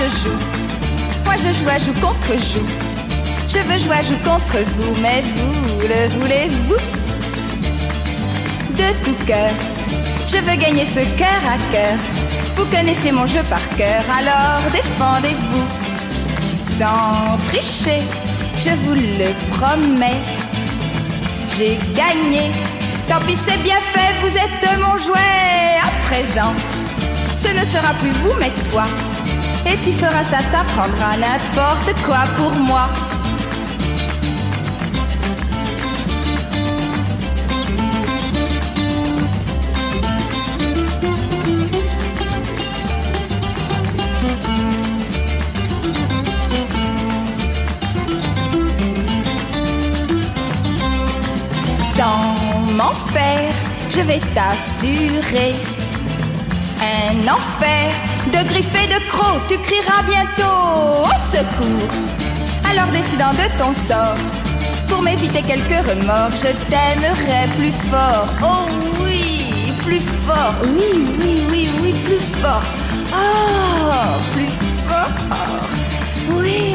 je joue. Moi je joue à joue contre joue. Je veux jouer à joue contre vous, mais vous, le voulez-vous? De tout cœur, je veux gagner ce cœur à cœur. Vous connaissez mon jeu par cœur, alors défendez-vous. Sans tricher, je vous le promets. J'ai gagné, tant pis c'est bien fait, vous êtes mon jouet. À présent, ce ne sera plus vous mais toi. Et tu feras ça, t'apprendras n'importe quoi pour moi. Sans m'en faire, je vais t'assurer un enfer de griffes et de crocs. Tu crieras bientôt au secours. Alors décidant de ton sort, pour m'éviter quelques remords, je t'aimerai plus fort. Oh oui, plus fort. Oui, oui, oui, oui, plus fort. Oh, plus fort. Oui.